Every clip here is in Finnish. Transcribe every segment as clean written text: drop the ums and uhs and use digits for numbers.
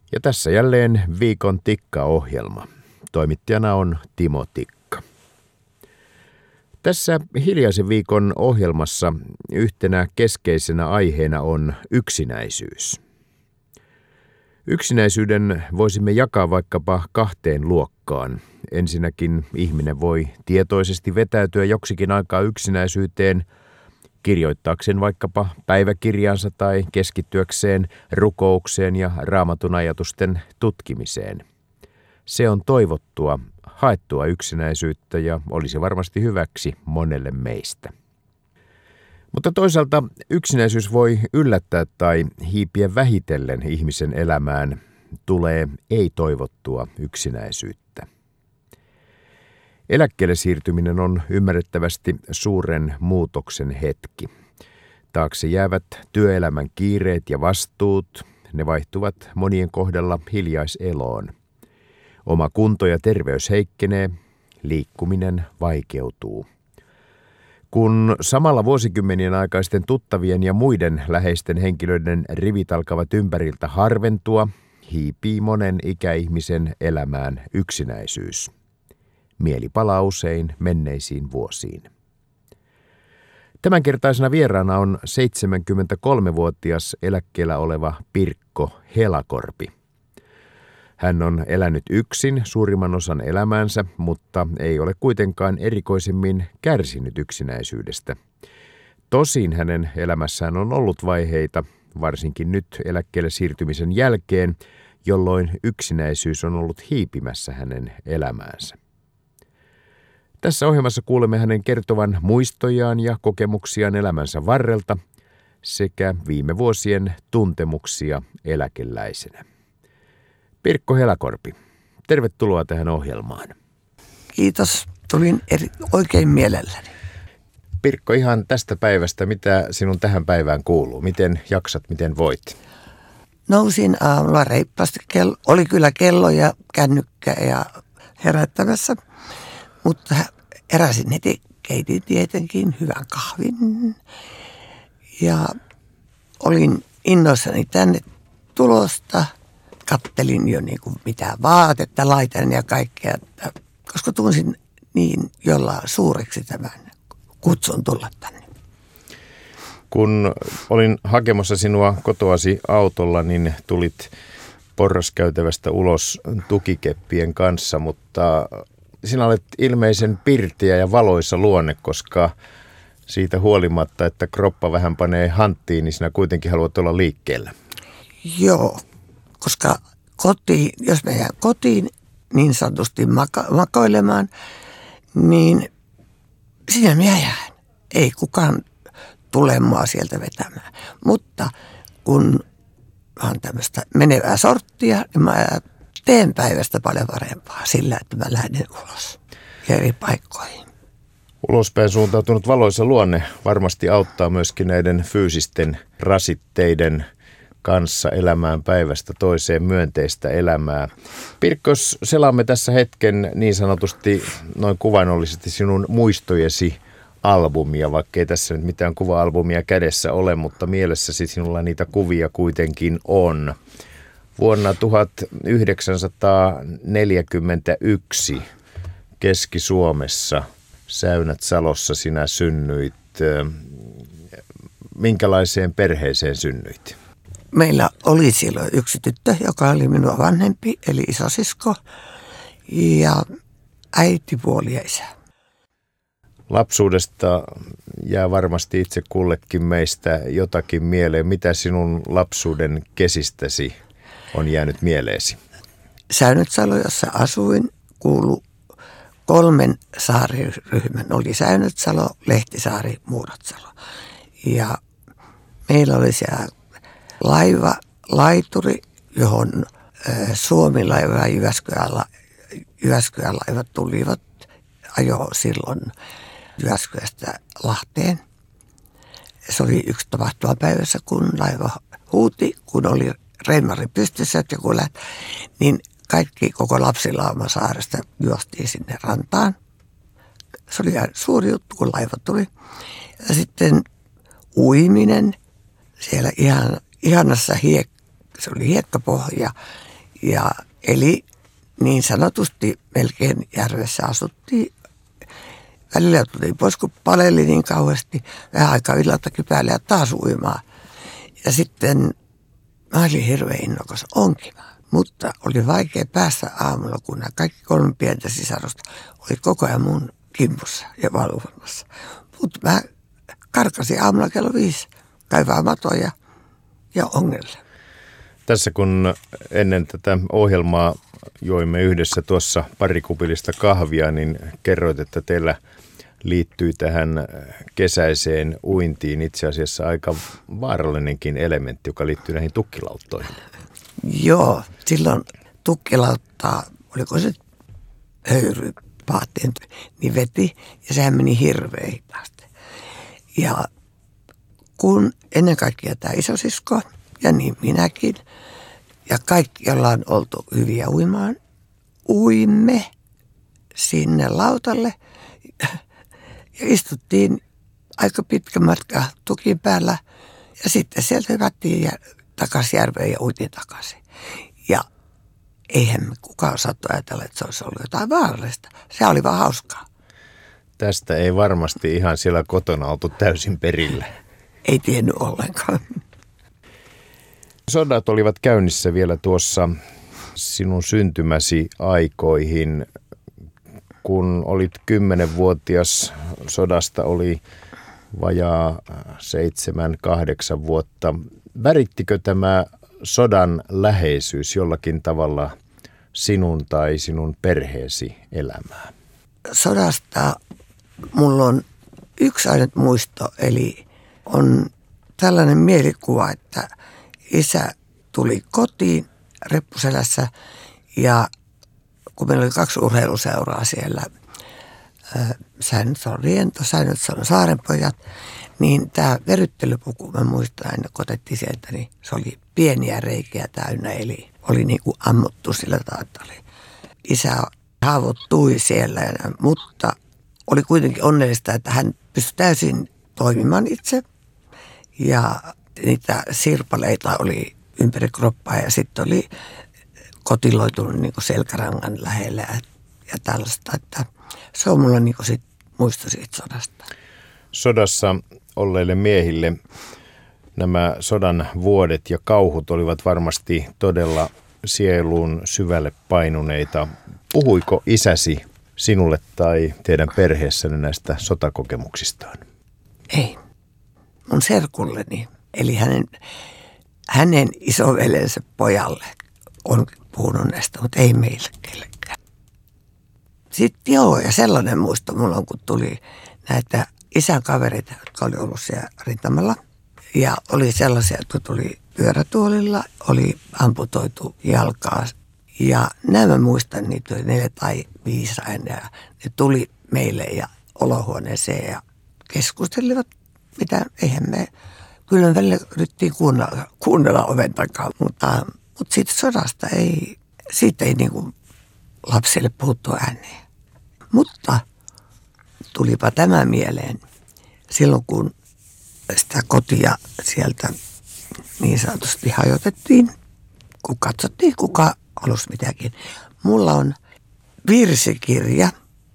Ja tässä jälleen viikon Tikka-ohjelma. Toimittajana on Timo Tikka. Tässä hiljaisen viikon ohjelmassa yhtenä keskeisenä aiheena on yksinäisyys. Yksinäisyyden voisimme jakaa vaikkapa kahteen luokkaan. Ensinnäkin ihminen voi tietoisesti vetäytyä joksikin aikaa yksinäisyyteen, kirjoittaakseen vaikkapa päiväkirjansa tai keskittyäkseen rukoukseen ja Raamatun ajatusten tutkimiseen. Se on toivottua, haettua yksinäisyyttä ja olisi varmasti hyväksi monelle meistä. Mutta toisaalta yksinäisyys voi yllättää tai hiipiä vähitellen ihmisen elämään, tulee ei-toivottua yksinäisyyttä. Eläkkeelle siirtyminen on ymmärrettävästi suuren muutoksen hetki. Taakse jäävät työelämän kiireet ja vastuut, ne vaihtuvat monien kohdalla hiljaiseloon. Oma kunto ja terveys heikkenee, liikkuminen vaikeutuu. Kun samalla vuosikymmenien aikaisten tuttavien ja muiden läheisten henkilöiden rivit alkavat ympäriltä harventua, hiipii monen ikäihmisen elämään yksinäisyys. Mieli palaa usein menneisiin vuosiin. Tämänkertaisena vieraana on 73-vuotias eläkkeellä oleva Pirkko Helakorpi. Hän on elänyt yksin suurimman osan elämäänsä, mutta ei ole kuitenkaan erikoisemmin kärsinyt yksinäisyydestä. Tosin hänen elämässään on ollut vaiheita, varsinkin nyt eläkkeelle siirtymisen jälkeen, jolloin yksinäisyys on ollut hiipimässä hänen elämäänsä. Tässä ohjelmassa kuulemme hänen kertovan muistojaan ja kokemuksiaan elämänsä varrelta sekä viime vuosien tuntemuksia eläkeläisenä. Pirkko Helakorpi, tervetuloa tähän ohjelmaan. Kiitos, tulin oikein mielelläni. Pirkko, ihan tästä päivästä, mitä sinun tähän päivään kuuluu? Miten jaksat, miten voit? Nousin aamulla reippaasti, oli kyllä kello ja kännykkä ja herättämässä, mutta heräsin heti, keitin tietenkin hyvän kahvin ja olin innoissani tänne tulosta. Kattelin jo niin kuin mitä vaatetta laitan ja kaikkea, koska tunsin niin jollain suureksi tämän kutsun tulla tänne. Kun olin hakemassa sinua kotoasi autolla, niin tulit porraskäytävästä ulos tukikeppien kanssa, mutta sinä olet ilmeisen pirteä ja valoisa luonne, koska siitä huolimatta, että kroppa vähän panee hanttiin, niin sinä kuitenkin haluat olla liikkeellä. Joo, koska jos mä jään kotiin niin sanotusti makoilemaan, niin sinä minä jään. Ei kukaan tule mua sieltä vetämään. Mutta kun on tämmöistä menevää sorttia, niin mä teen päivästä paljon parempaa sillä, että mä lähden ulos ja eri paikkoihin. Ulospäin suuntautunut valoisa luonne varmasti auttaa myöskin näiden fyysisten rasitteiden kanssa elämään päivästä toiseen myönteistä elämää. Pirkko, jos selaamme tässä hetken niin sanotusti noin kuvainnollisesti sinun muistojesi albumia, vaikka ei tässä nyt mitään kuva-albumia kädessä ole, mutta mielessäsi sinulla niitä kuvia kuitenkin on. Vuonna 1941 Keski-Suomessa Säynät-Salossa sinä synnyit. Minkälaiseen perheeseen synnyit? Meillä oli silloin yksi tyttö, joka oli minua vanhempi, eli isosisko, ja äitipuoli ja isä. Lapsuudesta jää varmasti itse kullekin meistä jotakin mieleen. Mitä sinun lapsuuden kesistäsi on jäänyt mieleesi? Säynät-Salo, jossa asuin, kuului 3 saariryhmän. Oli Säynät-Salo, Lehtisaari, Muuratsalo. Ja meillä oli siellä laituri, johon Suomi-laiva ja Jyväskylän laivat tulivat, ajoi silloin Jyväskylästä Lahteen. Se oli yksi tapahtumapäivässä, kun laiva huuti, kun oli reimari pystyssä, että joku lähti, niin koko lapsilauma saaresta juostiin sinne rantaan. Se oli suuri juttu, kun laiva tuli. Ja sitten uiminen siellä ihanassa se oli hiekkapohja Ja eli niin sanotusti melkein järvessä asuttiin. Välillä tultiin pois, kun paleli niin kauheasti. Vähän aikaa illaltakin päälle ja taas uimaan. Ja sitten mä olin hirveän innokas onkimaan. Mutta oli vaikea päästä aamulla, kun nämä kaikki 3 pientä sisarusta oli koko ajan mun kimpussa ja valvonnassa. Mutta mä karkasin aamulla kello 5 kaivaa matoja ja ongelle. Tässä kun ennen tätä ohjelmaa joimme yhdessä tuossa parikupillista kahvia, niin kerroit, että teillä liittyy tähän kesäiseen uintiin itse asiassa aika vaarallinenkin elementti, joka liittyy näihin tukkilauttoihin. Joo, silloin tukkilauttaa, oliko se höyrypaattiin, niin veti ja sehän meni hirveän hitaasti. Ja kun ennen kaikkea tämä isosisko ja niin minäkin ja kaikki, joilla on oltu hyviä uimaan, uimme sinne lautalle ja istuttiin aika pitkä matka tukin päällä ja sitten sieltä hypättiin takaisin järveen ja uitiin takaisin. Ja eihän me kukaan osattu ajatella, että se olisi ollut jotain vaarallista. Se oli vaan hauskaa. Tästä ei varmasti ihan siellä kotona oltu täysin perillä. Ei tiennyt ollenkaan. Sodat olivat käynnissä vielä tuossa sinun syntymäsi aikoihin. Kun olit 10-vuotias, sodasta oli vajaa 7-8 vuotta. Värittikö tämä sodan läheisyys jollakin tavalla sinun tai sinun perheesi elämää? Sodasta mulla on yksi ainut muisto, eli on tällainen mielikuva, että isä tuli kotiin reppuselässä ja kun meillä oli 2 urheiluseuraa siellä, Säännöt on Riento, Säännöt on Saarenpojat, niin tämä veryttelypuku, mä muistan aina, kun otettiin sieltä, niin se oli pieniä reikiä täynnä, eli oli niin kuin ammuttu sillä tavalla. Isä haavoittui siellä, mutta oli kuitenkin onnellista, että hän pystyi täysin toimimaan itse. Ja niitä sirpaleita oli ympäri kroppaa ja sitten oli kotiloitunut niin kuin selkärangan lähellä ja tällaista. Että se on mulla niin kuin sit muisto siitä sodasta. Sodassa olleille miehille nämä sodan vuodet ja kauhut olivat varmasti todella sieluun syvälle painuneita. Puhuiko isäsi sinulle tai teidän perheessänne näistä sotakokemuksistaan? Ei. Mun serkulleni, eli hänen isoveljensä pojalle on puhunut näistä, mutta ei meille kellekään. Sitten joo, ja sellainen muisto mulla on, kun tuli näitä isän kavereita, jotka oli ollut siellä rintamalla. Ja oli sellaisia, jotka tuli pyörätuolilla, oli amputoitu jalkaa. Ja nämä muistan, niitä oli 4 tai 5 aina. Ja ne tuli meille ja olohuoneeseen ja keskustelivat, mitä eihän me, kyllä me välillä yritettiin kuunnella oven takaa. Mutta siitä sodasta siitä ei niin kuin lapsille puhuttu ääneen. Mutta tulipa tämä mieleen silloin, kun sitä kotia sieltä niin sanotusti hajotettiin, kun katsottiin, kuka halusi mitäkin. Mulla on virsikirja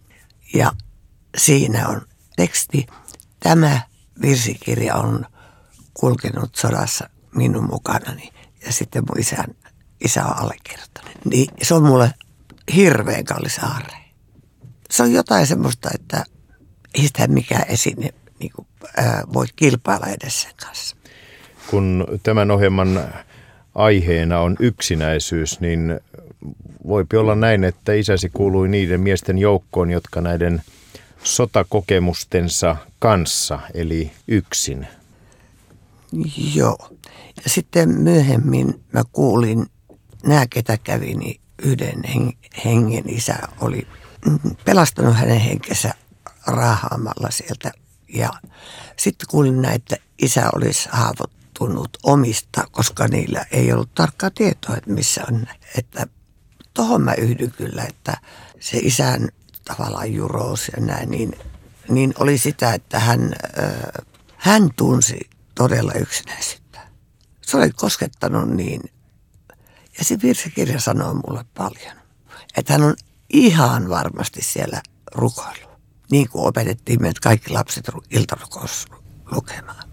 ja siinä on teksti. Tämä virsikirja on kulkenut sodassa minun mukanani ja sitten mun isä on allekirjoittanut. Niin se on mulle hirveän kallis aarre. Se on jotain semmoista, että ei sitä mikään esine niin kuin, voi kilpailla edes sen kanssa. Kun tämän ohjelman aiheena on yksinäisyys, niin voipi olla näin, että isäsi kuului niiden miesten joukkoon, jotka näiden sotakokemustensa kanssa, eli yksin. Joo. Ja sitten myöhemmin mä kuulin, nämä ketä kävi, niin yhden hengen isä oli pelastanut hänen henkensä raahaamalla sieltä. Ja sitten kuulin näin, että isä olisi haavoittunut omista, koska niillä ei ollut tarkkaa tietoa, että missä on. Että tohon mä yhdyn kyllä, että se isän tavallaan jurous ja näin, niin oli sitä, että hän tunsi todella yksinäisyyttä. Se oli koskettanut niin. Ja se virsikirja sanoo mulle paljon. Että hän on ihan varmasti siellä rukoillut. Niin kuin opetettiin meidät kaikki lapset iltarukous lukemaan.